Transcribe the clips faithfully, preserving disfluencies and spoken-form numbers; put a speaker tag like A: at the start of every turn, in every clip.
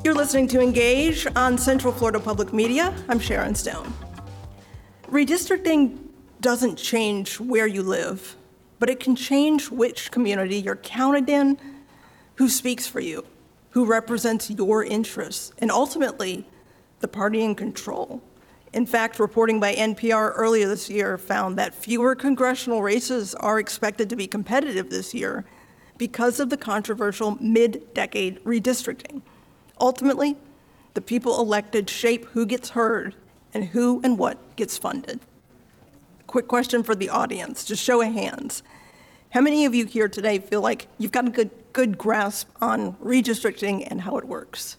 A: You're listening to Engage on Central Florida Public Media. I'm Sharon Stone. Redistricting doesn't change where you live, but it can change which community you're counted in, who speaks for you, who represents your interests, and ultimately, the party in control. In fact, reporting by N P R earlier this year found that fewer congressional races are expected to be competitive this year because of the controversial mid-decade redistricting. Ultimately, the people elected shape who gets heard and who and what gets funded. Quick question for the audience, just show of hands. How many of you here today feel like you've got a good, good grasp on redistricting and how it works?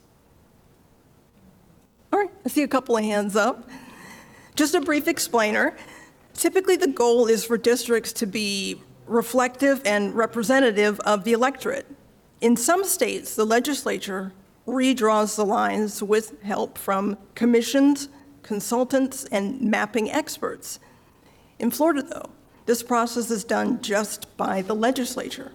A: All right, I see a couple of hands up. Just a brief explainer. Typically, the goal is for districts to be reflective and representative of the electorate. In some states, the legislature redraws the lines with help from commissions, consultants, and mapping experts. In Florida, though, this process is done just by the legislature.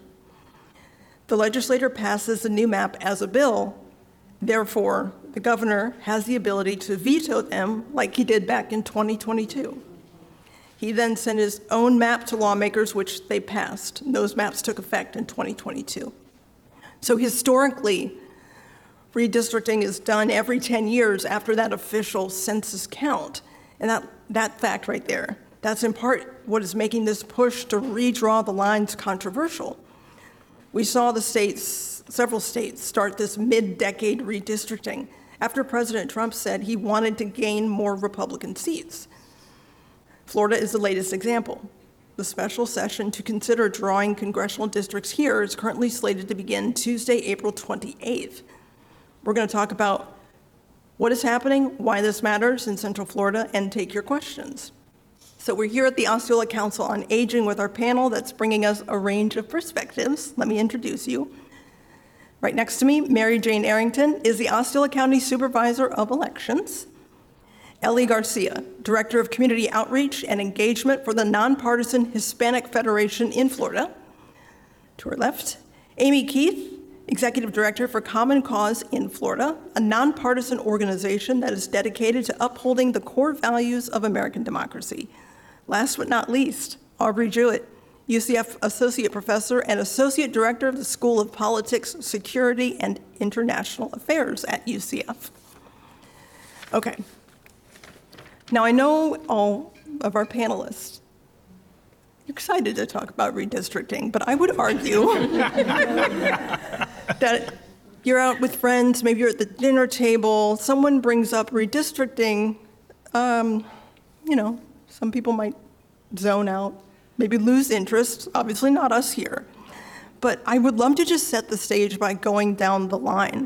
A: The legislature passes the new map as a bill. Therefore, the governor has the ability to veto them like he did back in twenty twenty-two. He then sent his own map to lawmakers, which they passed. And those maps took effect in twenty twenty-two. So historically, redistricting is done every ten years after that official census count. And that, that fact right there, that's in part what is making this push to redraw the lines controversial. We saw the states, several states, start this mid-decade redistricting after President Trump said he wanted to gain more Republican seats. Florida is the latest example. The special session to consider drawing congressional districts here is currently slated to begin Tuesday, April twenty-eighth. We're going to talk about what is happening, why this matters in Central Florida, and take your questions. So we're here at the Osceola Council on Aging with our panel that's bringing us a range of perspectives. Let me introduce you. Right next to me, Mary Jane Arrington is the Osceola County Supervisor of Elections. Ellie Garcia, Director of Community Outreach and Engagement for the Nonpartisan Hispanic Federation in Florida. To her left, Amy Keith, Executive Director for Common Cause in Florida, a nonpartisan organization that is dedicated to upholding the core values of American democracy. Last but not least, Aubrey Jewett, U C F Associate Professor and Associate Director of the School of Politics, Security, and International Affairs at U C F. Okay. Now, I know all of our panelists are excited to talk about redistricting, but I would argue that you're out with friends, maybe you're at the dinner table, someone brings up redistricting, um, you know, some people might zone out, maybe lose interest, obviously not us here. But I would love to just set the stage by going down the line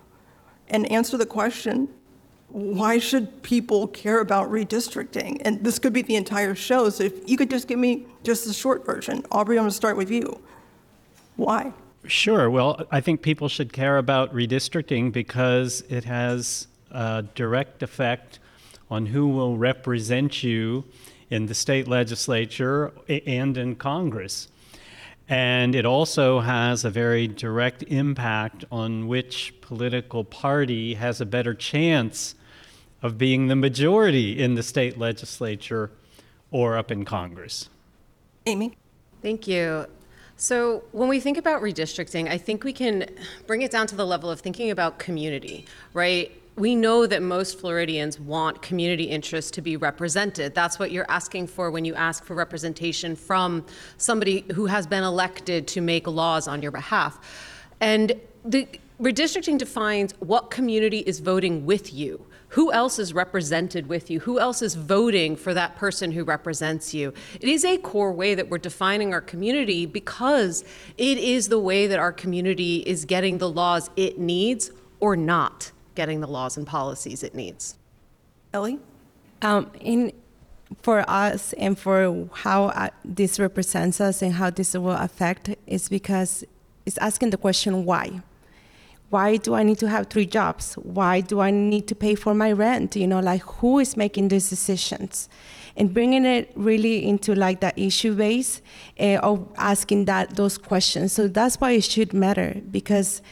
A: and answer the question, why should people care about redistricting? And this could be the entire show, so if you could just give me just the short version. Aubrey, I'm gonna start with you. Why?
B: Sure, well, I think people should care about redistricting because it has a direct effect on who will represent you in the state legislature and in Congress. And it also has a very direct impact on which political party has a better chance of being the majority in the state legislature or up in Congress.
A: Amy?
C: Thank you. So when we think about redistricting, I think we can bring it down to the level of thinking about community, right? We know that most Floridians want community interests to be represented. That's what you're asking for when you ask for representation from somebody who has been elected to make laws on your behalf. And the redistricting defines what community is voting with you. Who else is represented with you? Who else is voting for that person who represents you? It is a core way that we're defining our community because it is the way that our community is getting the laws it needs or not getting the laws and policies it needs.
A: Ellie?
D: Um, in, for us and for how uh, this represents us and how this will affect is because it's asking the question why. Why do I need to have three jobs? Why do I need to pay for my rent? You know, like who is making these decisions? And bringing it really into like the issue base uh, of asking that those questions. So that's why it should matter, because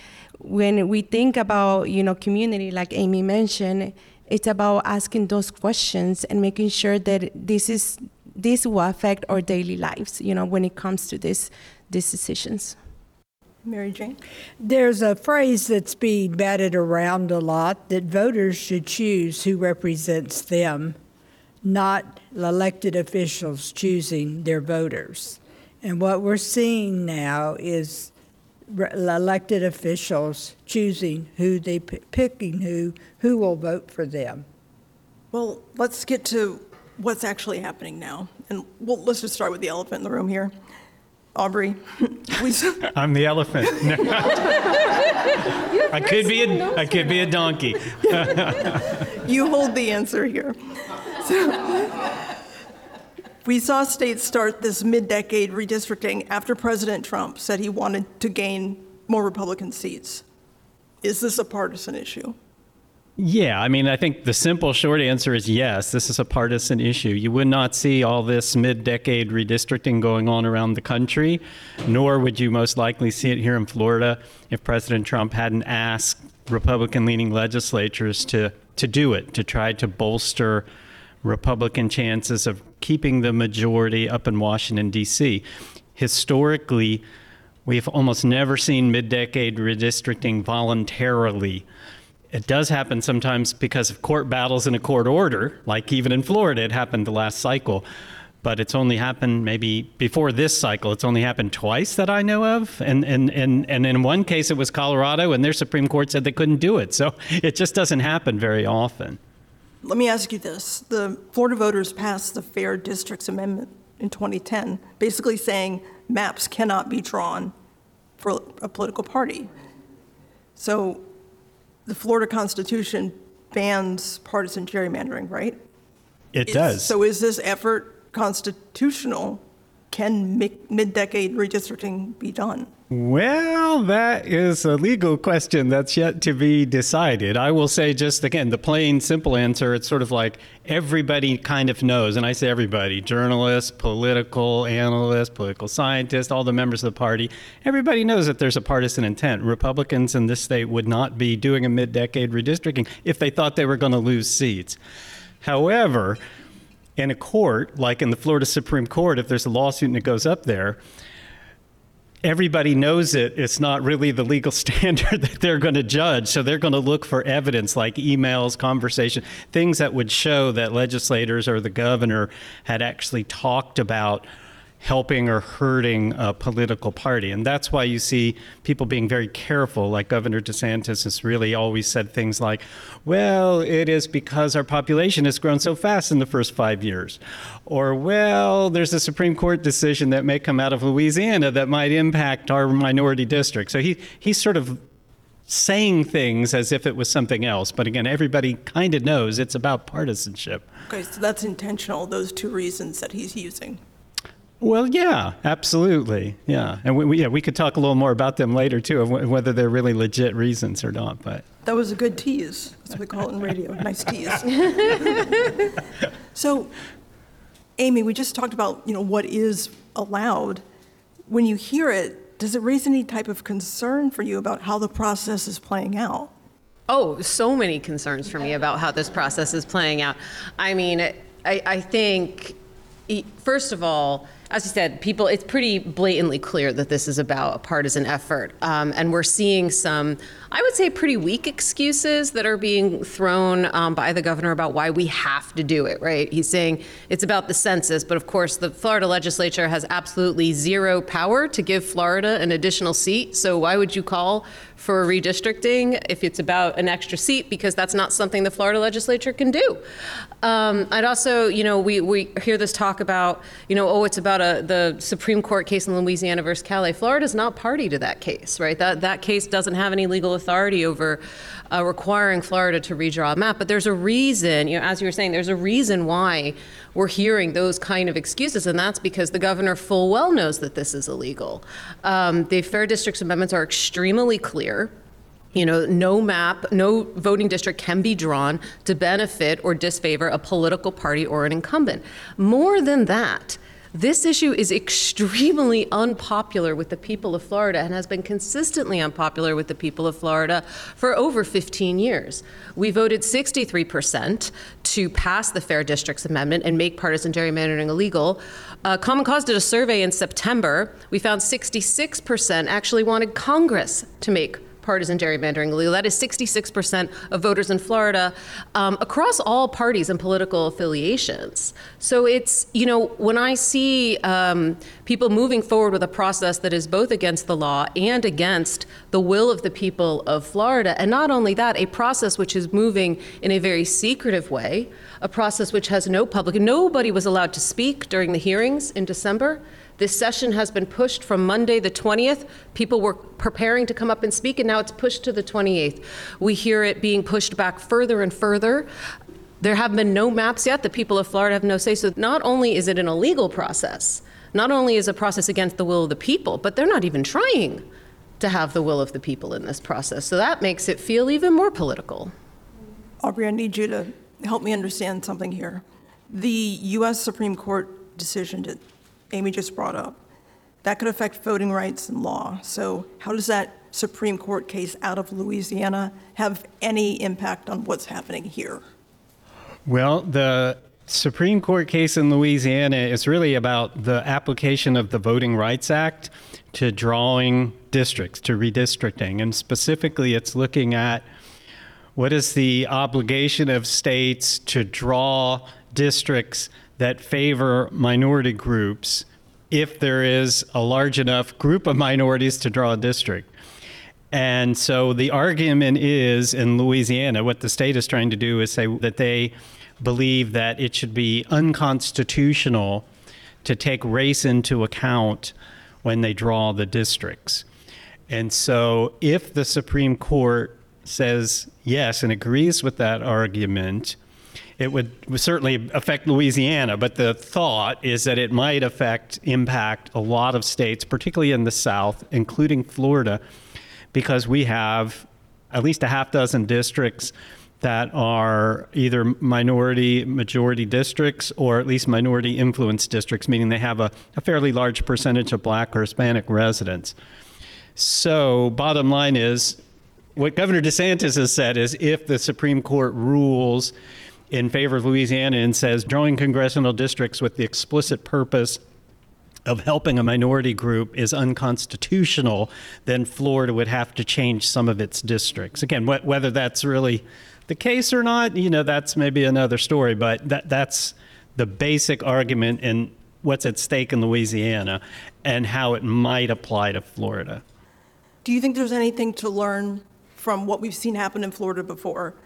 D: when we think about, you know, community, like Amy mentioned, it's about asking those questions and making sure that this is this will affect our daily lives, you know, when it comes to this these decisions.
A: Mary Jane?
E: There's a phrase that's being batted around a lot, that voters should choose who represents them, not elected officials choosing their voters. And what we're seeing now is re- elected officials choosing who they p- picking who who will vote for them.
A: Well, let's get to what's actually happening now. And well, let's just start with the elephant in the room here. Aubrey, we,
B: I'm the elephant. No. I could be a I could be a donkey.
A: you hold the answer here. So, we saw states start this mid-decade redistricting after President Trump said he wanted to gain more Republican seats. Is this a partisan issue?
B: Yeah, I mean, I think the simple short answer is yes, this is a partisan issue. You would not see all this mid-decade redistricting going on around the country, nor would you most likely see it here in Florida if President Trump hadn't asked Republican-leaning legislatures to, to do it, to try to bolster Republican chances of keeping the majority up in Washington, D C. Historically, we've almost never seen mid-decade redistricting voluntarily. It does happen sometimes because of court battles in a court order, like even in Florida, it happened the last cycle. But it's only happened maybe before this cycle, it's only happened twice that I know of. And, and, and, and in one case, it was Colorado, and their Supreme Court said they couldn't do it. So it just doesn't happen very often.
A: Let me ask you this. The Florida voters passed the Fair Districts Amendment in twenty ten, basically saying maps cannot be drawn for a political party. So the Florida Constitution bans partisan gerrymandering, right?
B: It
A: Is-
B: does.
A: So is this effort constitutional? Can mi- mid-decade redistricting be done?
B: Well, that is a legal question that's yet to be decided. I will say just, again, the plain, simple answer, it's sort of like everybody kind of knows, and I say everybody, journalists, political analysts, political scientists, all the members of the party, everybody knows that there's a partisan intent. Republicans in this state would not be doing a mid-decade redistricting if they thought they were going to lose seats. However, in a court, like in the Florida Supreme Court, if there's a lawsuit and it goes up there, everybody knows it. It's not really the legal standard that they're going to judge. So they're going to look for evidence like emails, conversation, things that would show that legislators or the governor had actually talked about helping or hurting a political party. And that's why you see people being very careful, like Governor DeSantis has really always said things like, well, it is because our population has grown so fast in the first five years. Or, well, there's a Supreme Court decision that may come out of Louisiana that might impact our minority district. So he he's sort of saying things as if it was something else. But again, everybody kind of knows it's about partisanship.
A: Okay, so that's intentional, those two reasons that he's using.
B: Well, yeah, absolutely. Yeah. And we, we, yeah, we could talk a little more about them later, too, of wh- whether they're really legit reasons or not. But
A: That was a good tease. That's what we call it in radio. Nice tease. So, Amy, we just talked about, you know, what is allowed. When you hear it, does it raise any type of concern for you about how the process is playing out?
C: Oh, so many concerns for me about how this process is playing out. I mean, I, I think, e- first of all, as you said, people, it's pretty blatantly clear that this is about a partisan effort. Um, and we're seeing some, I would say, pretty weak excuses that are being thrown um, by the governor about why we have to do it, right? He's saying it's about the census, but of course, the Florida legislature has absolutely zero power to give Florida an additional seat. So why would you call for redistricting if it's about an extra seat? Because that's not something the Florida legislature can do. Um, I'd also, you know, we, we hear this talk about, you know, oh, it's about a, the Supreme Court case in Louisiana versus Calais. Florida's not party to that case, right? That that case doesn't have any legal authority over uh, requiring Florida to redraw a map. But there's a reason, you know, as you were saying, there's a reason why we're hearing those kind of excuses, and that's because the governor full well knows that this is illegal. Um, the Fair Districts Amendments are extremely clear. You know, no map, no voting district can be drawn to benefit or disfavor a political party or an incumbent. More than that, This issue is extremely unpopular with the people of Florida and has been consistently unpopular with the people of Florida for over fifteen years. We voted sixty-three percent to pass the Fair Districts Amendment and make partisan gerrymandering illegal. Uh, Common Cause did a survey in September. We found sixty-six percent actually wanted Congress to make partisan gerrymandering illegal. That is sixty-six percent of voters in Florida um, across all parties and political affiliations. So it's, you know, when I see um, people moving forward with a process that is both against the law and against the will of the people of Florida, and not only that, a process which is moving in a very secretive way, a process which has no public, nobody was allowed to speak during the hearings in December. This session has been pushed from Monday the twentieth. People were preparing to come up and speak, and now it's pushed to the twenty-eighth. We hear it being pushed back further and further. There have been no maps yet. The people of Florida have no say. So not only is it an illegal process, not only is it a process against the will of the people, but they're not even trying to have the will of the people in this process. So that makes it feel even more political.
A: Aubrey, I need you to help me understand something here. The U S Supreme Court decision that Amy just brought up, that could affect voting rights and law. So how does that Supreme Court case out of Louisiana have any impact on what's happening here?
B: Well, the Supreme Court case in Louisiana is really about the application of the Voting Rights Act to drawing districts, to redistricting. And specifically, it's looking at what is the obligation of states to draw districts that favor minority groups if there is a large enough group of minorities to draw a district. And so the argument is in Louisiana, what the state is trying to do is say that they believe that it should be unconstitutional to take race into account when they draw the districts. And so if the Supreme Court says yes and agrees with that argument, it would certainly affect Louisiana, but the thought is that it might affect, impact a lot of states, particularly in the South, including Florida, because we have at least a half dozen districts that are either minority majority districts or at least minority influence districts, meaning they have a, a fairly large percentage of Black or Hispanic residents. So bottom line is, what Governor DeSantis has said is if the Supreme Court rules in favor of Louisiana and says drawing congressional districts with the explicit purpose of helping a minority group is unconstitutional, then Florida would have to change some of its districts. Again, wh- whether that's really the case or not, you know, that's maybe another story, but that that's the basic argument in what's at stake in Louisiana and how it might apply to Florida.
A: Do you think there's anything to learn from what we've seen happen in Florida before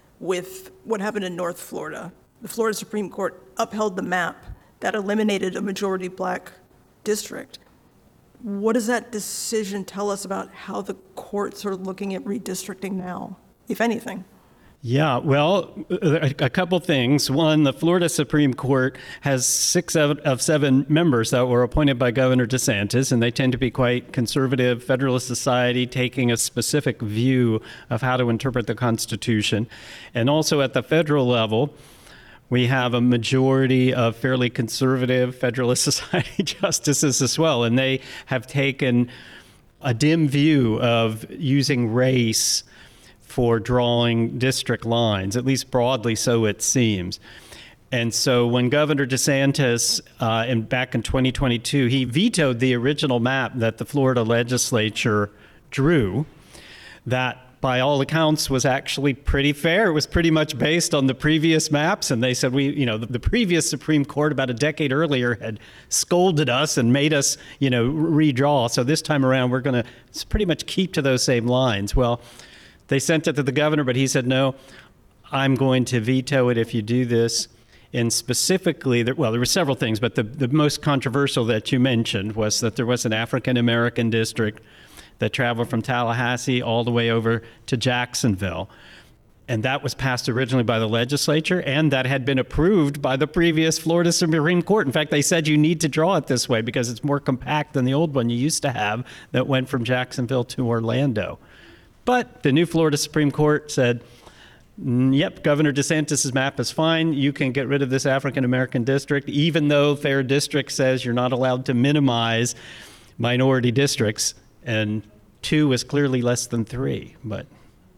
A: with what happened in North Florida? The Florida Supreme Court upheld the map that eliminated a majority Black district. What does that decision tell us about how the courts are looking at redistricting now, if anything?
B: Yeah, well, a, a couple things. One, the Florida Supreme Court has six of, of seven members that were appointed by Governor DeSantis, and they tend to be quite conservative, Federalist Society, taking a specific view of how to interpret the Constitution. And also at the federal level, we have a majority of fairly conservative Federalist Society justices as well, and they have taken a dim view of using race for drawing district lines, at least broadly so it seems. And so when Governor DeSantis, uh, in, back in twenty twenty-two, he vetoed the original map that the Florida legislature drew, that by all accounts was actually pretty fair. It was pretty much based on the previous maps. And they said, we, you know, the, the previous Supreme Court about a decade earlier had scolded us and made us, you know, redraw. So this time around, we're going to pretty much keep to those same lines. Well, they sent it to the governor, but he said, no, I'm going to veto it if you do this. And specifically, well, there were several things, but the, the most controversial that you mentioned was that there was an African-American district that traveled from Tallahassee all the way over to Jacksonville. And that was passed originally by the legislature, and that had been approved by the previous Florida Supreme Court. In fact, they said you need to draw it this way because it's more compact than the old one you used to have that went from Jacksonville to Orlando. But the new Florida Supreme Court said, "Mm, yep, Governor DeSantis' map is fine. You can get rid of this African-American district, even though Fair District says you're not allowed to minimize minority districts. And two is clearly less than three, but...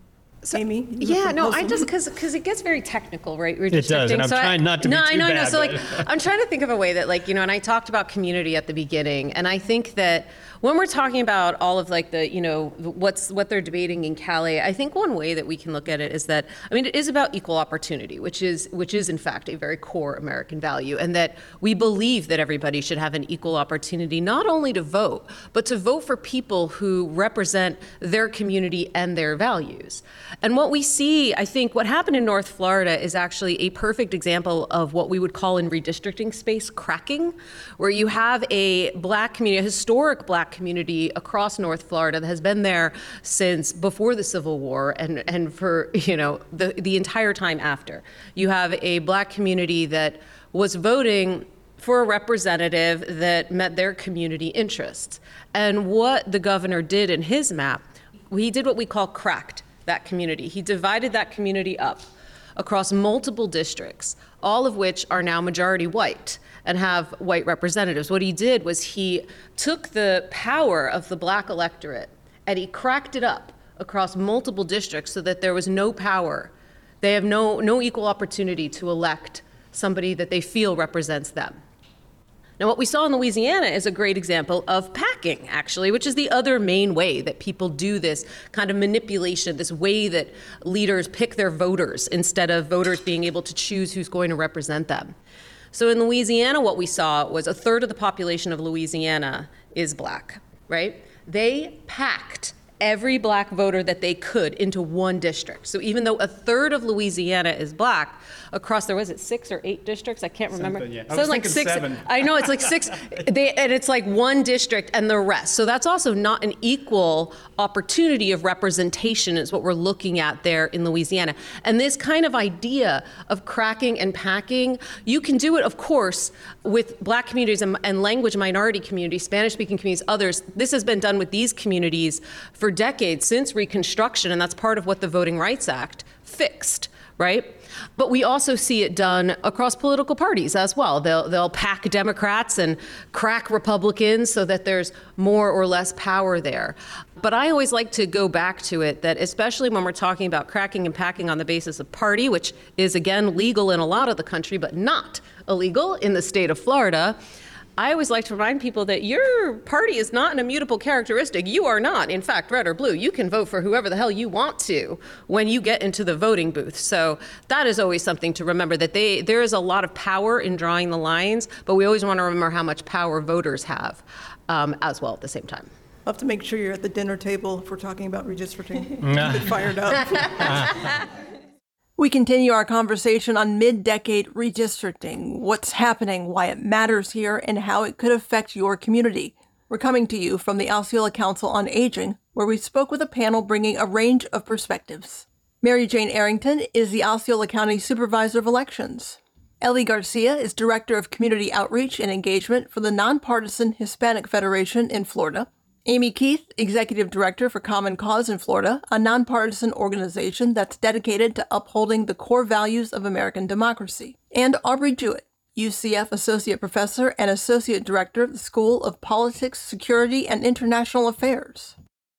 A: Amy? you
C: Yeah,
A: have
C: no, I
A: proposal?
C: just, because, because it gets very technical, right?
B: It does, and
C: redistricting.
B: I'm
C: So I-
B: trying not to be
C: No, I
B: too
C: know, I know.
B: bad,
C: So like,
B: but-
C: I'm trying to think of a way that like, you know, and I talked about community at the beginning, and I think that when we're talking about all of like the, you know, what's, what they're debating in Cali, I think one way that we can look at it is that, I mean, it is about equal opportunity, which is, which is in fact a very core American value, and that we believe that everybody should have an equal opportunity, not only to vote, but to vote for people who represent their community and their values. And what we see, I think what happened in North Florida is actually a perfect example of what we would call in redistricting space cracking, where you have a black community, a historic black community across North Florida that has been there since before the Civil War and, and for, you know, the, the entire time after. You have a black community that was voting for a representative that met their community interests. And what the governor did in his map, he did what we call cracked that community. He divided that community up across multiple districts, all of which are now majority white and have white representatives. What he did was he took the power of the black electorate and he cracked it up across multiple districts so that there was no power. They have no, no equal opportunity to elect somebody that they feel represents them. Now, what we saw in Louisiana is a great example of packing, actually, which is the other main way that people do this kind of manipulation, this way that leaders pick their voters instead of voters being able to choose who's going to represent them. So in Louisiana, what we saw was a third of the population of Louisiana is black, right? They packed every black voter that they could into one district. So even though a third of Louisiana is black, across there was it six or eight districts? I can't remember.
B: Something, yeah. I
C: So
B: was
C: like
B: thinking
C: six.
B: seven.
C: I know it's like six. They, and it's like one district and the rest. So that's also not an equal opportunity of representation is what we're looking at there in Louisiana. And this kind of idea of cracking and packing, you can do it, of course, with black communities and, and language minority communities, Spanish-speaking communities, others. This has been done with these communities for decades since Reconstruction, and that's part of what the Voting Rights Act fixed, right? But we also see it done across political parties as well. They'll, they'll pack Democrats and crack Republicans so that there's more or less power there. But I always like to go back to it that especially when we're talking about cracking and packing on the basis of party, which is again legal in a lot of the country, but not illegal in the state of Florida, I always like to remind people that your party is not an immutable characteristic. You are not, in fact, red or blue. You can vote for whoever the hell you want to when you get into the voting booth. So that is always something to remember, that they, there is a lot of power in drawing the lines, but we always want to remember how much power voters have um, as well at the same time.
A: I'll have to make sure you're at the dinner table if we're talking about redistricting. Get fired up. We continue our conversation on mid-decade redistricting, what's happening, why it matters here, and how it could affect your community. We're coming to you from the Osceola Council on Aging, where we spoke with a panel bringing a range of perspectives. Mary Jane Arrington is the Osceola County Supervisor of Elections. Ellie Garcia is Director of Community Outreach and Engagement for the Nonpartisan Hispanic Federation in Florida. Amy Keith, Executive Director for Common Cause in Florida, a nonpartisan organization that's dedicated to upholding the core values of American democracy. And Aubrey Jewett, U C F Associate Professor and Associate Director of the School of Politics, Security, and International Affairs.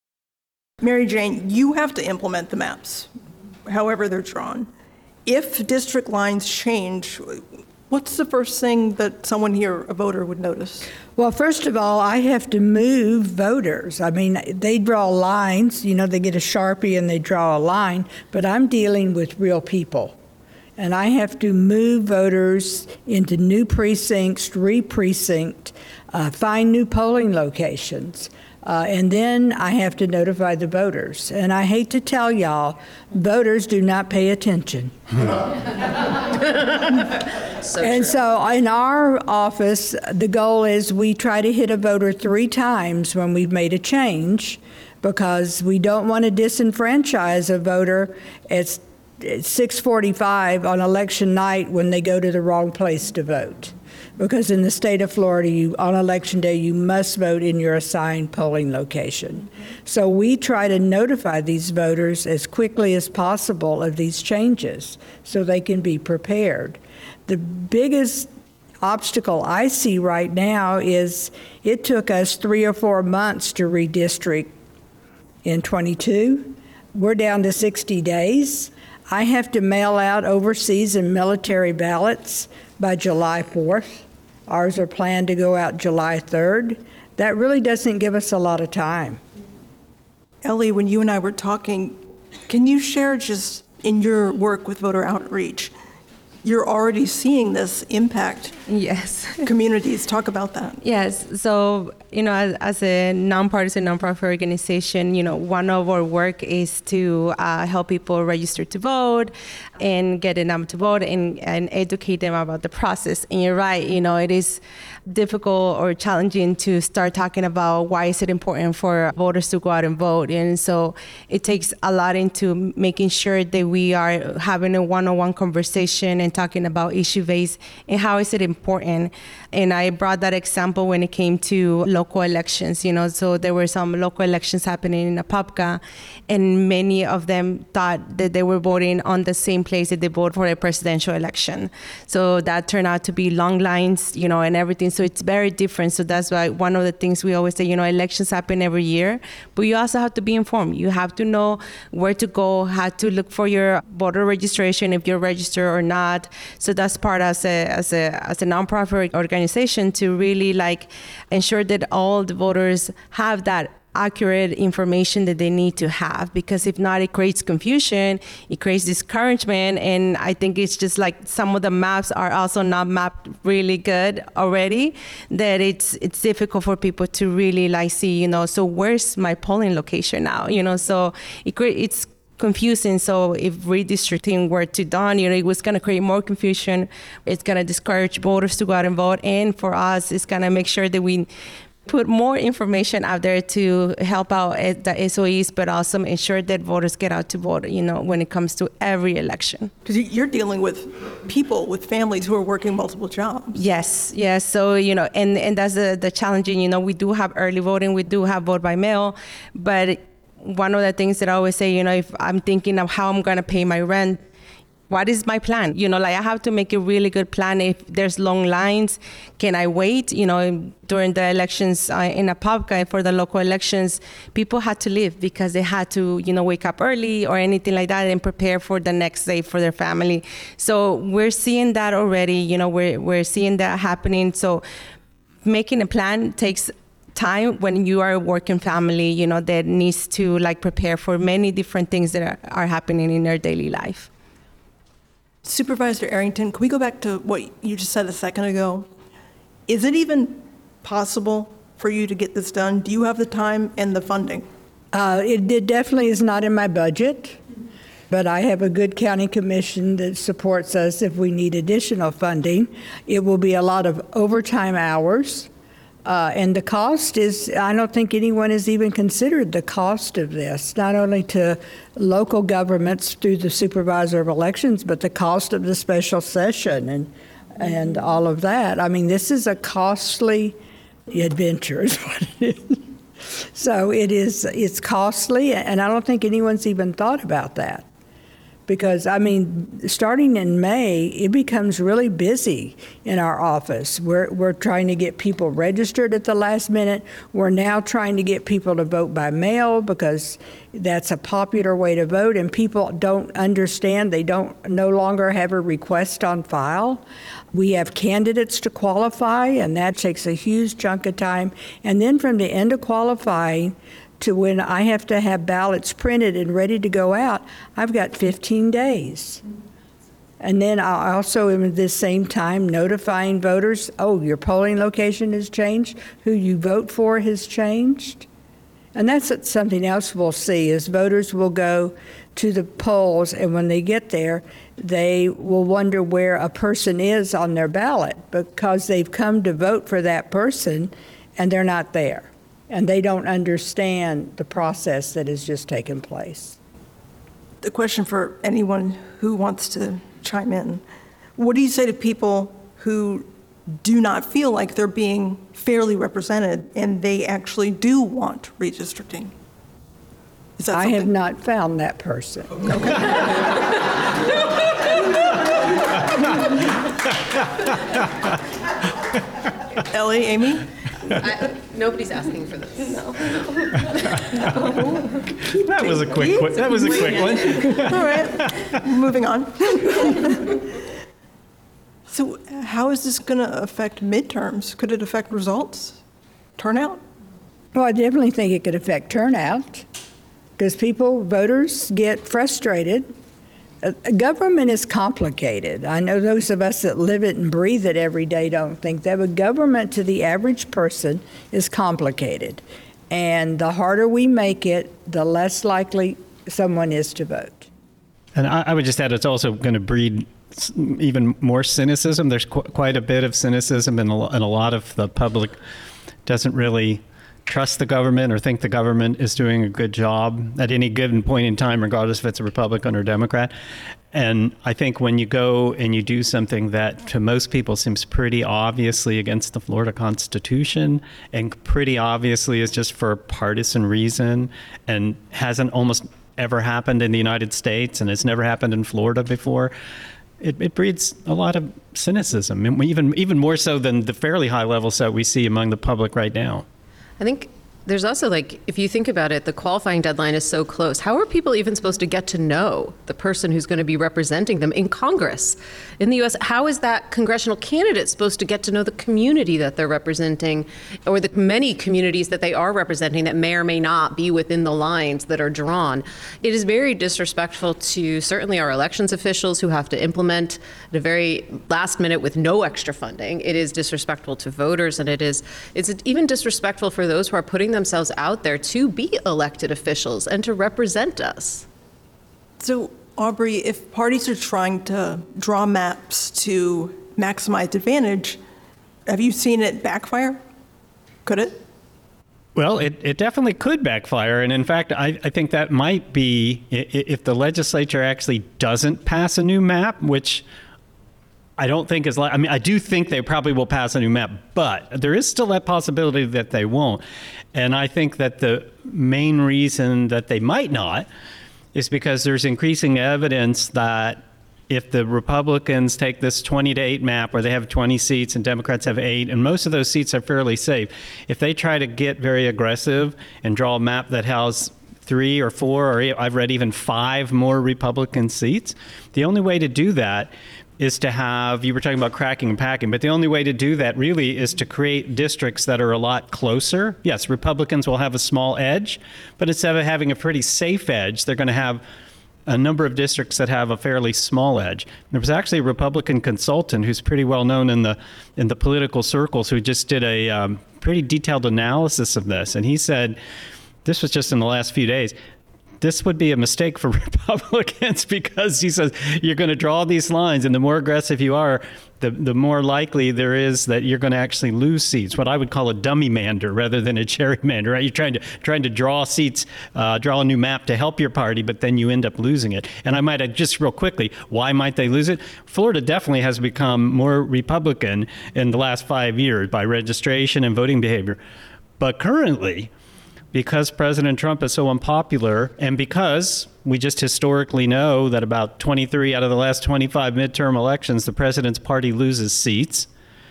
A: Mary Jane, you have to implement the maps, however they're drawn. If district lines change, what's the first thing that someone here, a voter, would notice?
E: Well, first of all, I have to move voters. I mean, they draw lines, you know, they get a Sharpie and they draw a line, but I'm dealing with real people. And I have to move voters into new precincts, re-precinct, uh, find new polling locations. Uh, and then I have to notify the voters. And I hate to tell y'all, voters do not pay attention.
C: So
E: And
C: true.
E: so in our office, the goal is we try to hit a voter three times when we've made a change, because we don't want to disenfranchise a voter at six forty-five on election night when they go to the wrong place to vote. because in the state of Florida, you, on election day, you must vote in your assigned polling location. So we try to notify these voters as quickly as possible of these changes so they can be prepared. The biggest obstacle I see right now is it took us three or four months to redistrict in twenty-two. We're down to sixty days. I have to mail out overseas and military ballots by July fourth. Ours are planned to go out July third. That really doesn't give us a lot of time.
A: Ellie, when you and I were talking, can you share just in your work with voter outreach, you're already seeing this impact
D: Yes.
A: communities. Talk about that.
D: Yes. So, you know, as, as a nonpartisan, nonprofit organization, you know, one of our work is to uh, help people register to vote and get them to vote and, and educate them about the process. And you're right, you know, it is difficult or challenging to start talking about why is it important for voters to go out and vote. And so it takes a lot into making sure that we are having a one-on-one conversation and talking about issue base and how is it important. And I brought that example when it came to local elections, you know, so there were some local elections happening in Apopka, and many of them thought that they were voting on the same place that they vote for a presidential election. So that turned out to be long lines, you know, and everything. So it's very different. So that's why one of the things we always say, you know, elections happen every year, but you also have to be informed. You have to know where to go, how to look for your voter registration, if you're registered or not. So that's part as a as a as a nonprofit organization to really like ensure that all the voters have that accurate information that they need to have, because if not, it creates confusion, it creates discouragement, and I think it's just like some of the maps are also not mapped really good already, that it's it's difficult for people to really like see, you know, so where's my polling location now, you know, so it cre- it's confusing. So if redistricting were to done, you know, it was going to create more confusion. It's going to discourage voters to go out and vote. And for us, it's going to make sure that we put more information out there to help out the S O Es, but also ensure that voters get out to vote, you know, when it comes to every election.
A: Because you're dealing with people, with families who are working multiple jobs.
D: Yes, yes. So, you know, and, and that's the, the challenging, you know, we do have early voting, we do have vote by mail, but one of the things that I always say, you know, if I'm thinking of how I'm going to pay my rent, what is my plan? You know, like I have to make a really good plan. If there's long lines, can I wait? You know, during the elections uh, in Apopka for the local elections, people had to leave because they had to, you know, wake up early or anything like that and prepare for the next day for their family. So we're seeing that already. You know, we're we're seeing that happening. So making a plan takes time when you are a working family, you know, that needs to like prepare for many different things that are, are happening in their daily life.
A: Supervisor Arrington, can we go back to what you just said a second ago? Is it even possible for you to get this done? Do you have the time and the funding?
E: Uh, it, it definitely is not in my budget, but I have a good county commission that supports us if we need additional funding. It will be a lot of overtime hours. Uh, and the cost is, I don't think anyone has even considered the cost of this, not only to local governments through the supervisor of elections, but the cost of the special session and and all of that. I mean, this is a costly adventure is what it is. So it is, it's costly, and I don't think anyone's even thought about that. Because, I mean, starting in May, it becomes really busy in our office. We're, we're trying to get people registered at the last minute. We're now trying to get people to vote by mail because that's a popular way to vote, and people don't understand. They don't no longer have a request on file. We have candidates to qualify, and that takes a huge chunk of time. And then from the end of qualifying to when I have to have ballots printed and ready to go out, I've got fifteen days. And then I also am at the same time notifying voters, oh, your polling location has changed, who you vote for has changed. And that's something else we'll see is voters will go to the polls, and when they get there, they will wonder where a person is on their ballot because they've come to vote for that person and they're not there. And they don't understand the process that has just taken place.
A: The question for anyone who wants to chime in, what do you say to people who do not feel like they're being fairly represented, and they actually do want redistricting. Is that
E: I have
A: something?
E: not found that person.
A: Ellie, Amy?
C: I, nobody's asking for this. No.
B: That was a quick one. That was a quick one.
A: All right, moving on. So how is this going to affect midterms? Could it affect results, turnout?
E: Well, I definitely think it could affect turnout because people, voters get frustrated. Uh, Government is complicated. I know those of us that live it and breathe it every day don't think that, but government to the average person is complicated. And the harder we make it, the less likely someone is to vote.
B: And I, I would just add, it's also going to breed s- even more cynicism. There's qu- quite a bit of cynicism, and a, lo- and a lot of the public doesn't really trust the government or think the government is doing a good job at any given point in time, regardless if it's a Republican or Democrat. And I think when you go and you do something that to most people seems pretty obviously against the Florida Constitution and pretty obviously is just for a partisan reason and hasn't almost ever happened in the United States and it's never happened in Florida before, it, it breeds a lot of cynicism, and even even more so than the fairly high levels that we see among the public right now.
C: I think there's also, like, if you think about it, the qualifying deadline is so close. How are people even supposed to get to know the person who's going to be representing them in Congress? In the U S, how is that congressional candidate supposed to get to know the community that they're representing, or the many communities that they are representing that may or may not be within the lines that are drawn? It is very disrespectful to certainly our elections officials who have to implement at a very last minute with no extra funding. It is disrespectful to voters, and it is it's even disrespectful for those who are putting themselves out there to be elected officials and to represent us.
A: So, Aubrey, if parties are trying to draw maps to maximize advantage, have you seen it backfire? Could it?
B: Well, it, it definitely could backfire. And in fact, I, I think that might be i- i- if the legislature actually doesn't pass a new map, which I don't think is like, I mean, I do think they probably will pass a new map, but there is still that possibility that they won't. And I think that the main reason that they might not is because there's increasing evidence that if the Republicans take this twenty to eight map where they have twenty seats and Democrats have eight, and most of those seats are fairly safe, if they try to get very aggressive and draw a map that has three or four, or I've read even five more Republican seats, the only way to do that is to have, you were talking about cracking and packing, but the only way to do that really is to create districts that are a lot closer. Yes, Republicans will have a small edge, but instead of having a pretty safe edge, they're going to have a number of districts that have a fairly small edge. There was actually a Republican consultant who's pretty well known in the in the political circles who just did a um, pretty detailed analysis of this, and he said, this was just in the last few days, this would be a mistake for Republicans because he says you're going to draw these lines, and the more aggressive you are, the the more likely there is that you're going to actually lose seats. What I would call a dummy mander rather than a gerrymander. Right? You're trying to trying to draw seats, uh, draw a new map to help your party, but then you end up losing it. And I might add just real quickly, why might they lose it? Florida definitely has become more Republican in the last five years by registration and voting behavior, but currently, because President Trump is so unpopular, and because we just historically know that about twenty-three out of the last twenty-five midterm elections, the president's party loses seats.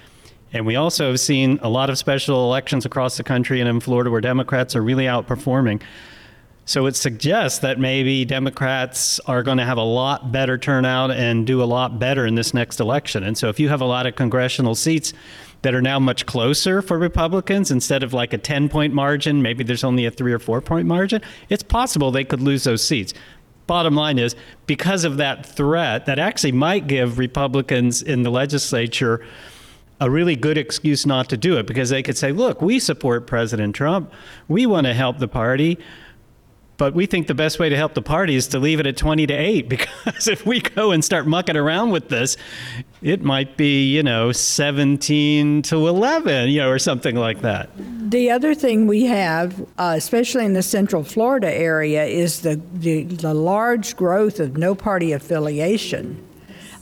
B: And we also have seen a lot of special elections across the country and in Florida where Democrats are really outperforming. So it suggests that maybe Democrats are going to have a lot better turnout and do a lot better in this next election. And so if you have a lot of congressional seats that are now much closer for Republicans, instead of like a ten-point margin, maybe there's only a three or four-point margin, it's possible they could lose those seats. Bottom line is, because of that threat, that actually might give Republicans in the legislature a really good excuse not to do it, because they could say, look, we support President Trump. We want to help the party. But we think the best way to help the party is to leave it at twenty to eight, because if we go and start mucking around with this, it might be, you know, seventeen to eleven, you know, or something like that.
E: The other thing we have, uh, especially in the Central Florida area, is the, the, the large growth of no party affiliation.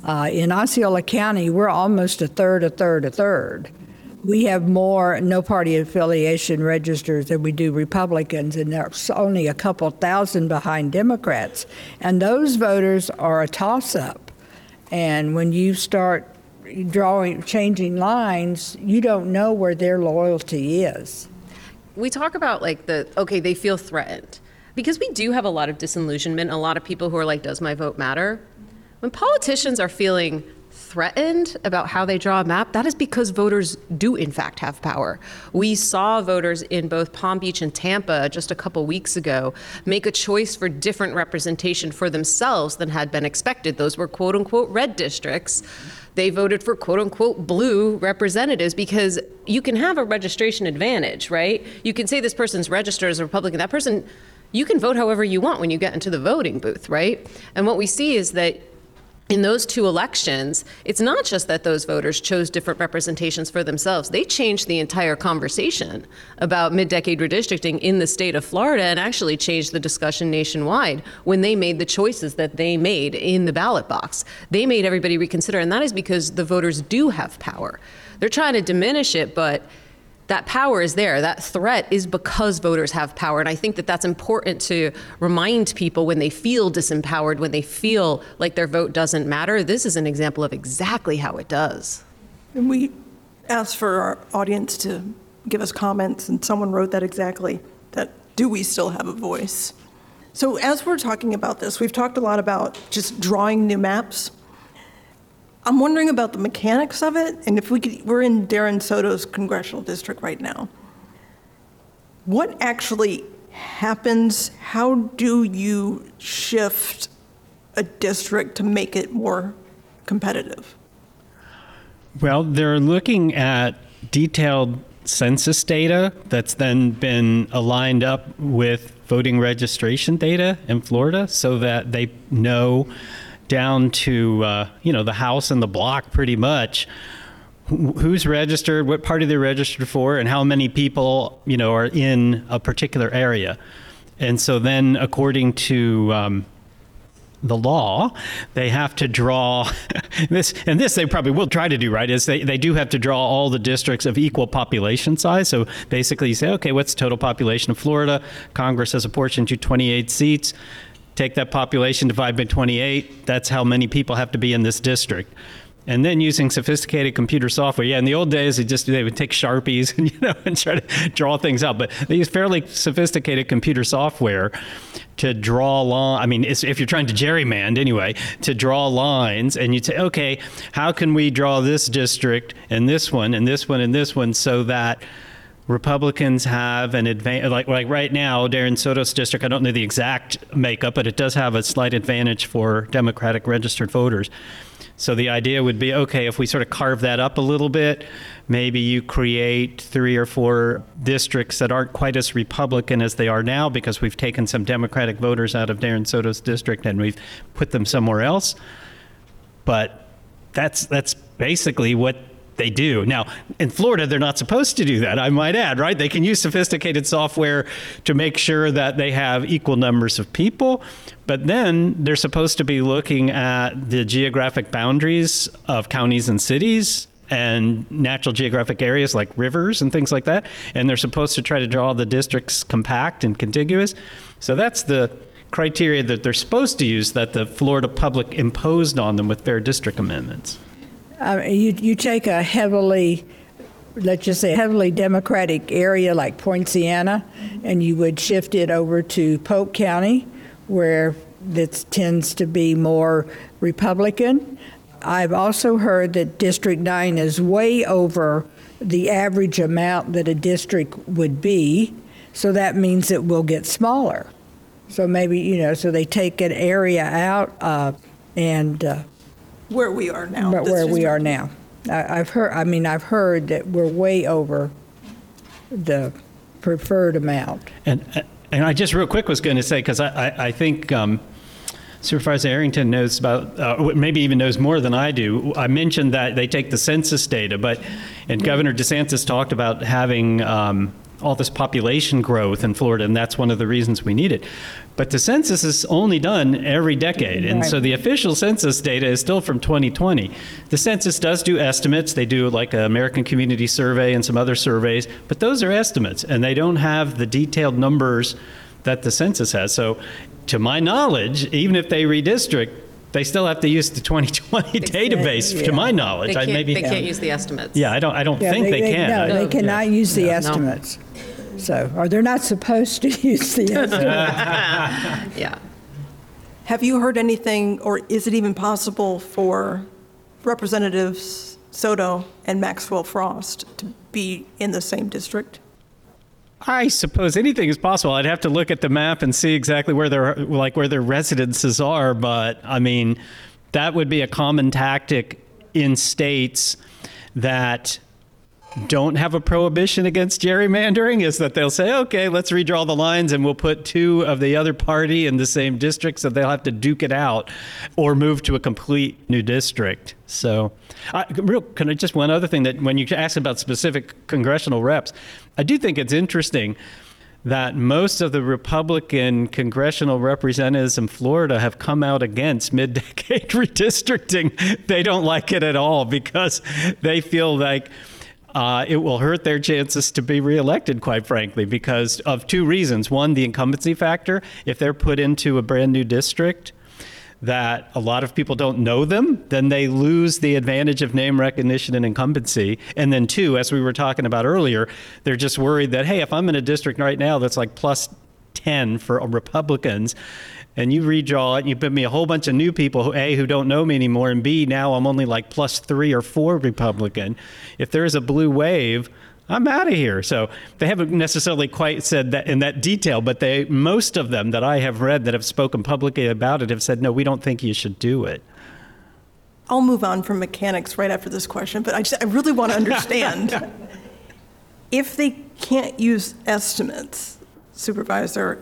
E: Uh, in Osceola County, we're almost a third, a third, a third. We have more no-party affiliation registers than we do Republicans, and there's only a couple thousand behind Democrats. And those voters are a toss-up. And when you start drawing, changing lines, you don't know where their loyalty is.
C: We talk about like the, okay, they feel threatened. Because we do have a lot of disillusionment, a lot of people who are like, does my vote matter? When politicians are feeling threatened about how they draw a map, that is because voters do in fact have power. We saw voters in both Palm Beach and Tampa just a couple weeks ago make a choice for different representation for themselves than had been expected. Those were quote unquote red districts. They voted for quote unquote blue representatives because you can have a registration advantage, right? You can say this person's registered as a Republican, that person, you can vote however you want when you get into the voting booth, right? And what we see is that in those two elections, it's not just that those voters chose different representations for themselves. They changed the entire conversation about mid-decade redistricting in the state of Florida and actually changed the discussion nationwide when they made the choices that they made in the ballot box. They made everybody reconsider, and that is because the voters do have power. They're trying to diminish it, but that power is there. That threat is because voters have power. And I think that that's important to remind people when they feel disempowered, when they feel like their vote doesn't matter. This is an example of exactly how it does.
A: And we asked for our audience to give us comments, and someone wrote that exactly, that do we still have a voice? So as we're talking about this, we've talked a lot about just drawing new maps. I'm wondering about the mechanics of it, and if we could, we're in Darren Soto's congressional district right now. What actually happens? How do you shift a district to make it more competitive?
B: Well, they're looking at detailed census data that's then been aligned up with voting registration data in Florida so that they know down to, uh, you know, the house and the block pretty much, who's registered, what party they're registered for, and how many people, you know, are in a particular area. And so then according to um, the law, they have to draw this, and this they probably will try to do, right, is they, they do have to draw all the districts of equal population size. So basically you say, okay, what's the total population of Florida? Congress has apportioned you twenty-eight seats. Take that population, divide by twenty-eight, that's how many people have to be in this district. And then using sophisticated computer software. Yeah, in the old days, they just they would take Sharpies and, you know, and try to draw things out. But they use fairly sophisticated computer software to draw line. I mean, it's, if you're trying to gerrymander anyway, to draw lines, and you say, okay, how can we draw this district and this one and this one and this one so that Republicans have an advantage, like, like right now, Darren Soto's district, I don't know the exact makeup, but it does have a slight advantage for Democratic registered voters. So the idea would be, okay, if we sort of carve that up a little bit, maybe you create three or four districts that aren't quite as Republican as they are now because we've taken some Democratic voters out of Darren Soto's district and we've put them somewhere else. But that's that's basically what they do. Now, in Florida, they're not supposed to do that, I might add, right? They can use sophisticated software to make sure that they have equal numbers of people, but then they're supposed to be looking at the geographic boundaries of counties and cities and natural geographic areas like rivers and things like that, and they're supposed to try to draw the districts compact and contiguous. So that's the criteria that they're supposed to use that the Florida public imposed on them with fair district amendments.
E: Uh, you, you take a heavily, let's just say, heavily Democratic area like Poinciana, and you would shift it over to Polk County, where this tends to be more Republican. I've also heard that District nine is way over the average amount that a district would be, so that means it will get smaller. So maybe, you know, so they take an area out uh, and... Uh,
A: Where we are now.
E: But
A: This
E: where we
A: district.
E: are now. I, I've heard, I mean, I've heard that we're way over the preferred amount.
B: And and I just real quick was going to say, because I, I, I think um, Supervisor Arrington knows about, uh, maybe even knows more than I do. I mentioned that they take the census data, but, and Governor DeSantis talked about having um, all this population growth in Florida, and that's one of the reasons we need it. But the census is only done every decade, and so
E: Right.
B: the official census data is still from twenty twenty. The census does do estimates. They do like an American Community Survey and some other surveys, but those are estimates, and they don't have the detailed numbers that the census has. So to my knowledge, even if they redistrict, they still have to use the twenty twenty database,
E: yeah.
B: to my
C: They
B: knowledge. I
C: can't,
B: maybe,
C: they can't use the estimates.
B: yeah, I don't, I don't
E: Yeah,
B: think they, can.
E: No,
B: I-
E: they cannot use the
B: Yeah.
C: No.
E: estimates. So, or they're not supposed to use the estimates.
C: Yeah.
A: Have you heard anything, or is it even possible for Representatives Soto and Maxwell Frost to be in the same district?
B: I suppose anything is possible. I'd have to look at the map and see exactly where their like where their residences are, but I mean, that would be a common tactic in states that don't have a prohibition against gerrymandering, is that they'll say, okay, let's redraw the lines and we'll put two of the other party in the same district, so they'll have to duke it out or move to a complete new district. So, I, real, can I just one other thing, that when you ask about specific congressional reps, I do think it's interesting that most of the Republican congressional representatives in Florida have come out against mid-decade redistricting. They don't like it at all because they feel like Uh, it will hurt their chances to be reelected, quite frankly, because of two reasons. One, the incumbency factor. If they're put into a brand new district that a lot of people don't know them, then they lose the advantage of name recognition and incumbency. And then two, as we were talking about earlier, they're just worried that, hey, if I'm in a district right now that's like plus ten for Republicans, and you redraw it, and you put me a whole bunch of new people who, A, who don't know me anymore, and B, now I'm only like plus three or four Republican. If there is a blue wave, I'm out of here. So they haven't necessarily quite said that in that detail, but they, most of them that I have read that have spoken publicly about it have said, no, we don't think you should do it.
A: I'll move on from mechanics right after this question, but I just, I really want to understand. If they can't use estimates, Supervisor,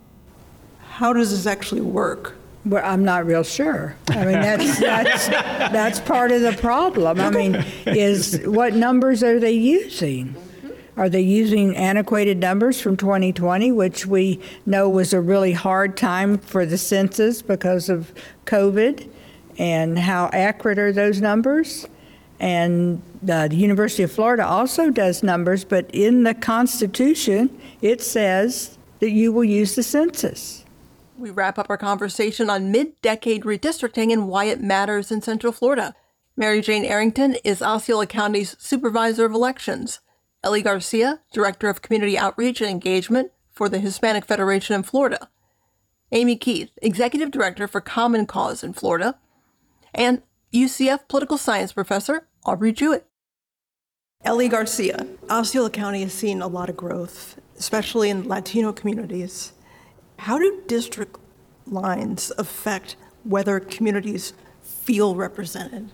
A: how does this actually work?
E: Well, I'm not real sure. I mean, that's, that's, that's part of the problem. I mean, is what numbers are they using? Are they using antiquated numbers from twenty twenty, which we know was a really hard time for the census because of COVID? And how accurate are those numbers? And uh, the University of Florida also does numbers, but in the Constitution, it says that you will use the census.
A: We wrap up our conversation on mid-decade redistricting and why it matters in Central Florida. Mary Jane Arrington is Osceola County's Supervisor of Elections. Ellie Garcia, Director of Community Outreach and Engagement for the Hispanic Federation in Florida. Amy Keith, Executive Director for Common Cause in Florida. And U C F Political Science Professor Aubrey Jewett. Ellie Garcia, Osceola County has seen a lot of growth, especially in Latino communities. How do district lines affect whether communities feel represented?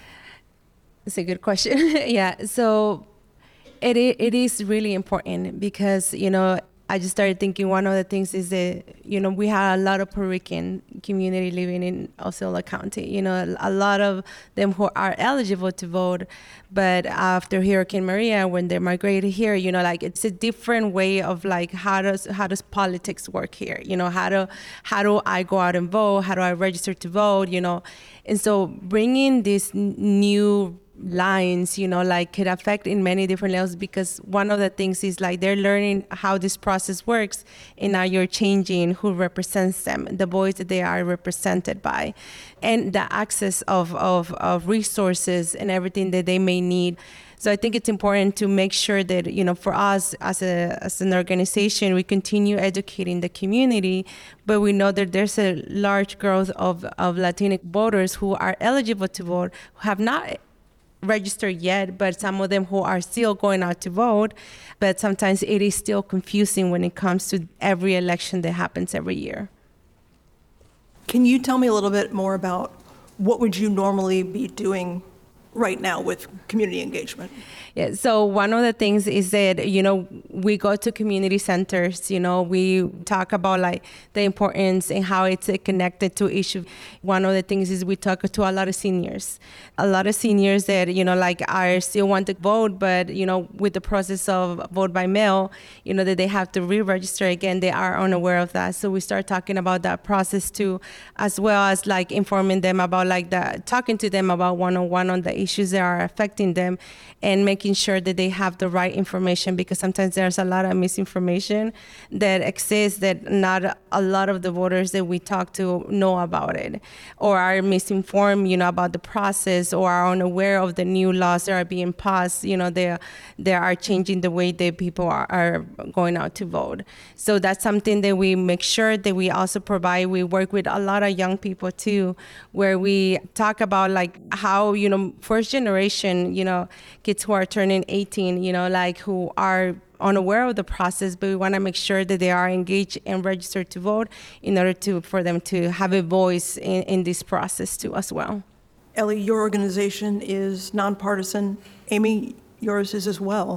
D: It's a good question. Yeah, so it i- it is really important because, you know, I just started thinking one of the things is that, you know, we have a lot of Puerto Rican community living in Osceola County, you know, a lot of them who are eligible to vote, but after Hurricane Maria, when they migrated here, you know, like it's a different way of like, how does how does politics work here? You know, how do, how do I go out and vote? How do I register to vote? You know, and so bringing this n- new lines, you know, like could affect in many different levels, because one of the things is like they're learning how this process works, and now you're changing who represents them, the voice that they are represented by, and the access of, of, of resources and everything that they may need. So I think it's important to make sure that, you know, for us as a as an organization, we continue educating the community, but we know that there's a large growth of, of Latino voters who are eligible to vote, who have not registered yet, but some of them who are still going out to vote. But sometimes it is still confusing when it comes to every election that happens every year.
A: Can you tell me a little bit more about what would you normally be doing right now with community engagement?
D: Yeah, so one of the things is that, you know, we go to community centers, you know, we talk about like the importance and how it's uh, connected to issue. One of the things is we talk to a lot of seniors, a lot of seniors that, you know, like are still want to vote, but, you know, with the process of vote by mail, you know, that they have to re-register again, they are unaware of that. So we start talking about that process too, as well as like informing them about like the, talking to them about one-on-one on the issues that are affecting them and making sure that they have the right information, because sometimes there's a lot of misinformation that exists that not a lot of the voters that we talk to know about it, or are misinformed, you know, about the process, or are unaware of the new laws that are being passed. You know, they they are changing the way that people are, are going out to vote. So that's something that we make sure that we also provide. We work with a lot of young people too, where we talk about like how, you know, first generation, you know, kids who are turning eighteen, you know, like who are unaware of the process, but we want to make sure that they are engaged and registered to vote in order to for them to have a voice in, in this process too as well.
A: Ellie, your organization is nonpartisan. Amy, yours is as well.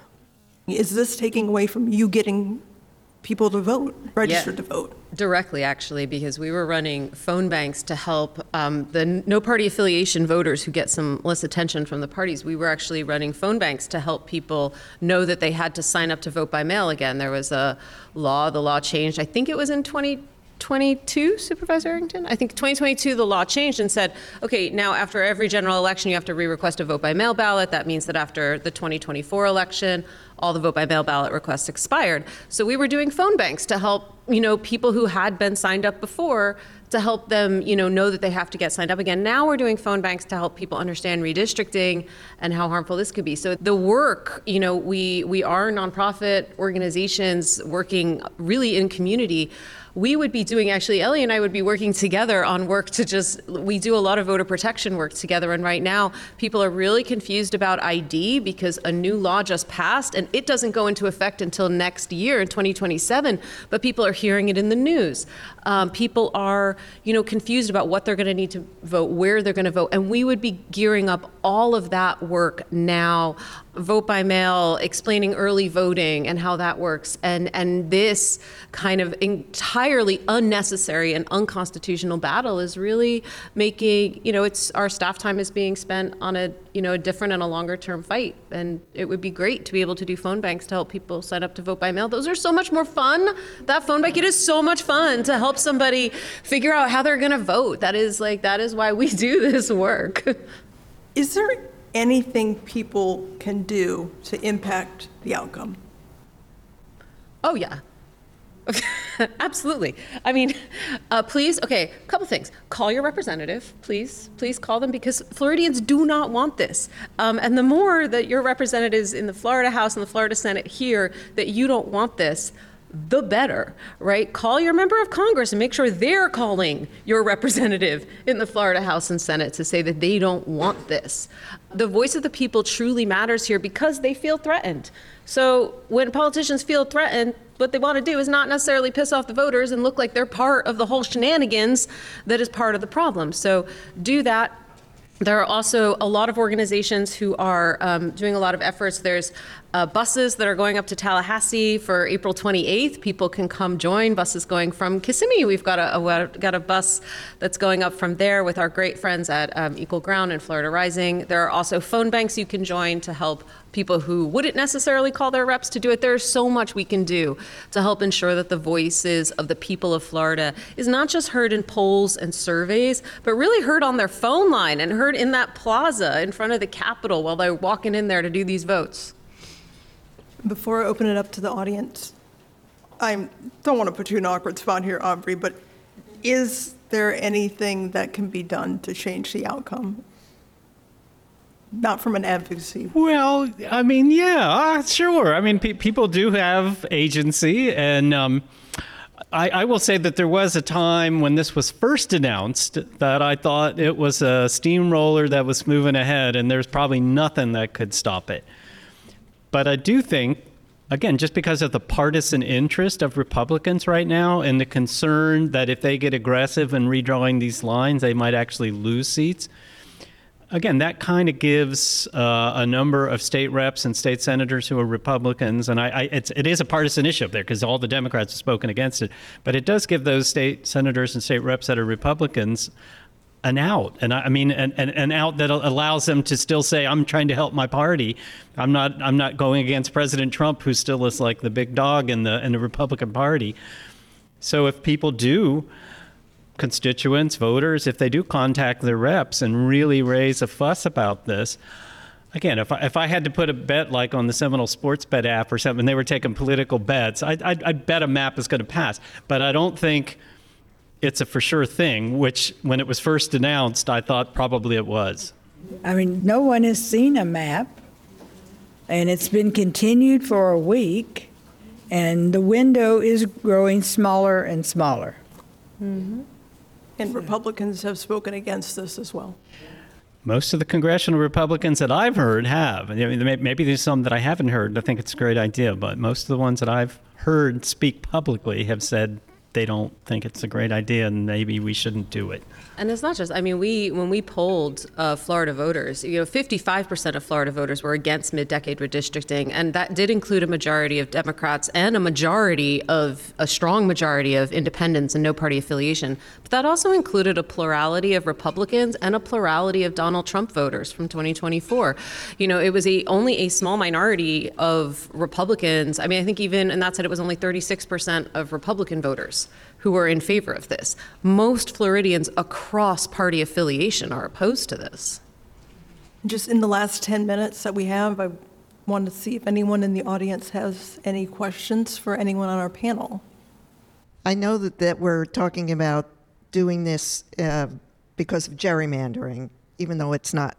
A: Is this taking away from you getting people to vote, registered
C: Yeah.
A: to vote?
C: Directly, actually, because we were running phone banks to help um, the no party affiliation voters who get some less attention from the parties. We were actually running phone banks to help people know that they had to sign up to vote by mail again. There was a law, the law changed, I think it was in twenty twenty-two, Supervisor Arrington? I think twenty twenty-two, the law changed and said, okay, now after every general election, you have to re-request a vote by mail ballot. That means that after the twenty twenty-four election, all the vote by mail ballot requests expired. So we were doing phone banks to help, you know, people who had been signed up before, to help them, you know, know that they have to get signed up again. Now we're doing phone banks to help people understand redistricting and how harmful this could be. So the work, you know, we we are nonprofit organizations working really in community. We would be doing, actually, Ellie and I would be working together on work to just, we do a lot of voter protection work together. And right now, people are really confused about I D because a new law just passed and it doesn't go into effect until next year in twenty twenty-seven, but people are hearing it in the news. Um, people are, you know, confused about what they're going to need to vote, where they're going to vote. And we would be gearing up all of that work now, vote by mail, explaining early voting and how that works. And, and this kind of entirely unnecessary and unconstitutional battle is really making, you know, it's our staff time is being spent on a, you know, a different and a longer term fight. And it would be great to be able to do phone banks to help people sign up to vote by mail. Those are so much more fun. That phone bank, it is so much fun to help somebody figure out how they're going to vote. That is like, that is why we do this work.
A: Is there anything people can do to impact the outcome?
C: Oh, yeah. Absolutely. I mean, uh, please, okay, a couple things. Call your representative, please. Please call them, because Floridians do not want this. Um, and the more that your representatives in the Florida House and the Florida Senate hear that you don't want this, the better, right? Call your member of Congress and make sure they're calling your representative in the Florida House and Senate to say that they don't want this. The voice of the people truly matters here because they feel threatened. So when politicians feel threatened, what they want to do is not necessarily piss off the voters and look like they're part of the whole shenanigans that is part of the problem. So do that. There are also a lot of organizations who are um, doing a lot of efforts. There's uh, buses that are going up to Tallahassee for April twenty-eighth. People can come join. Buses going from Kissimmee. We've got a, a got a bus that's going up from there with our great friends at um, Equal Ground and Florida Rising. There are also phone banks you can join to help people who wouldn't necessarily call their reps to do it. There's so much we can do to help ensure that the voices of the people of Florida is not just heard in polls and surveys, but really heard on their phone line and heard in that plaza in front of the Capitol while they're walking in there to do these votes.
A: Before I open it up to the audience, I don't want to put you in an awkward spot here, Aubrey, but is there anything that can be done to change the outcome? Not from an advocacy.
B: Well, I mean, yeah, uh, sure. I mean, pe- people do have agency, and um, I, I will say that there was a time when this was first announced that I thought it was a steamroller that was moving ahead, and there's probably nothing that could stop it. But I do think, again, just because of the partisan interest of Republicans right now and the concern that if they get aggressive in redrawing these lines, they might actually lose seats, again, that kind of gives uh, a number of state reps and state senators who are Republicans, and I, I, it's, it is a partisan issue up there because all the Democrats have spoken against it, but it does give those state senators and state reps that are Republicans an out, and I, I mean, an, an, an out that allows them to still say, "I'm trying to help my party. I'm not. I'm not going against President Trump, who still is like the big dog in the in the Republican Party." So if people do, constituents, voters, if they do contact their reps and really raise a fuss about this, again, if I, if I had to put a bet like on the Seminole Sports Bet app or something, and they were taking political bets, I'd, I'd, I'd bet a map is going to pass. But I don't think it's a for sure thing, which when it was first announced, I thought probably it was.
E: I mean, no one has seen a map, and it's been continued for a week, and the window is growing smaller and smaller.
A: And Republicans have spoken against this as well.
B: Most of the congressional Republicans that I've heard have. I mean, maybe there's some that I haven't heard. I think it's a great idea, but most of the ones that I've heard speak publicly have said they don't think it's a great idea and maybe we shouldn't do it.
C: And it's not just, I mean, we when we polled uh, Florida voters, you know, fifty-five percent of Florida voters were against mid-decade redistricting, and that did include a majority of Democrats and a majority of, a strong majority of independents and no party affiliation. But that also included a plurality of Republicans and a plurality of Donald Trump voters from twenty twenty-four. You know, it was a only a small minority of Republicans. I mean, I think even, and that said, it was only thirty-six percent of Republican voters who were in favor of this. Most Floridians across party affiliation are opposed to this.
A: Just in the last ten minutes that we have, I wanted to see if anyone in the audience has any questions for anyone on our panel.
F: I know that, that we're talking about doing this uh, because of gerrymandering, even though it's not,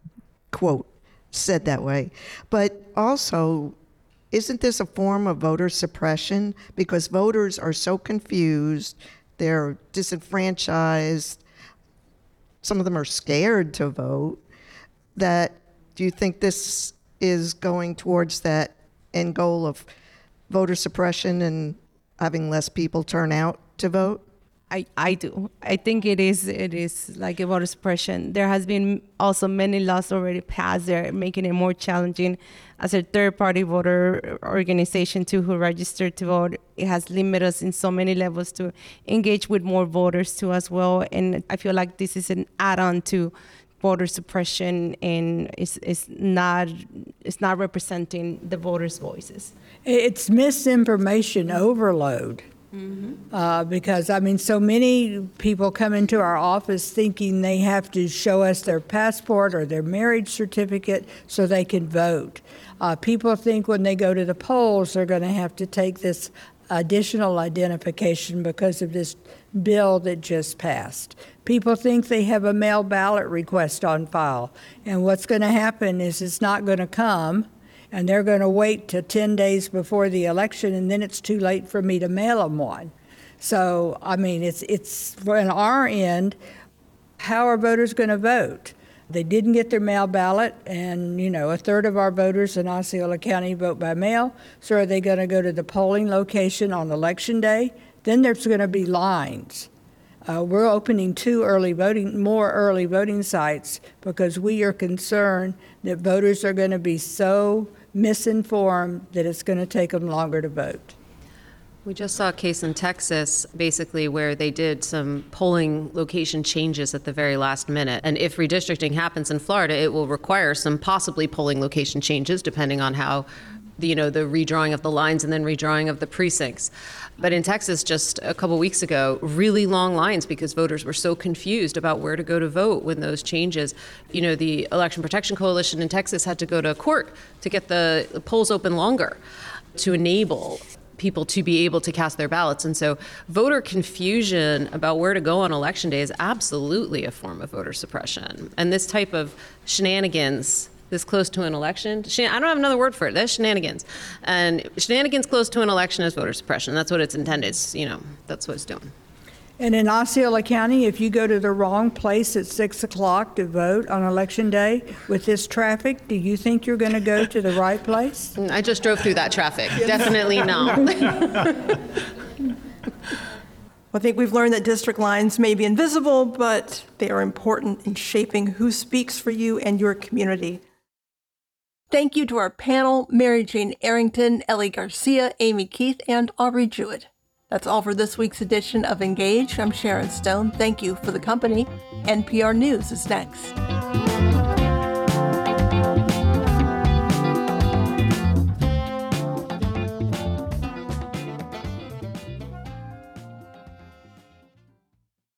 F: quote, said that way. But also, isn't this a form of voter suppression? Because voters are so confused, they're disenfranchised, some of them are scared to vote, that do you think this is going towards that end goal of voter suppression and having less people turn out to vote?
D: I, I do. I think it is it is like a voter suppression. There has been also many laws already passed there, making it more challenging as a third-party voter organization too who registered to vote. It has limited us in so many levels to engage with more voters too as well. And I feel like this is an add-on to voter suppression, and it's, it's not it's not representing the voters' voices.
E: It's misinformation overload. Mm-hmm. Uh, because, I mean, so many people come into our office thinking they have to show us their passport or their marriage certificate so they can vote. Uh, people think when they go to the polls they're going to have to take this additional identification because of this bill that just passed. People think they have a mail ballot request on file, and what's going to happen is it's not going to come, and they're going to wait till ten days before the election, and then it's too late for me to mail them one. So, I mean, it's, it's on our end, how are voters going to vote? They didn't get their mail ballot, and, you know, a third of our voters in Osceola County vote by mail. So are they going to go to the polling location on Election Day? Then there's going to be lines. Uh, we're opening two early voting, more early voting sites because we are concerned that voters are going to be so misinformed that it's going to take them longer to vote.
C: We just saw a case in Texas, basically, where they did some polling location changes at the very last minute. And if redistricting happens in Florida, it will require some possibly polling location changes, depending on how, you know, the redrawing of the lines and then redrawing of the precincts. But in Texas, just a couple weeks ago, really long lines because voters were so confused about where to go to vote when those changes. You know, the Election Protection Coalition in Texas had to go to court to get the, the polls open longer to enable people to be able to cast their ballots. And so voter confusion about where to go on election day is absolutely a form of voter suppression. And this type of shenanigans this close to an election, I don't have another word for it, that's shenanigans. And shenanigans close to an election is voter suppression. That's what it's intended, it's, you know, that's what it's doing.
E: And in Osceola County, if you go to the wrong place at six o'clock to vote on Election Day with this traffic, do you think you're going to go to the right place?
C: I just drove through that traffic. Definitely not.
A: I think we've learned that district lines may be invisible, but they are important in shaping who speaks for you and your community. Thank you to our panel, Mary Jane Arrington, Ellie Garcia, Amy Keith, and Aubrey Jewett. That's all for this week's edition of Engage. I'm Sharon Stone. Thank you for the company. N P R News is next.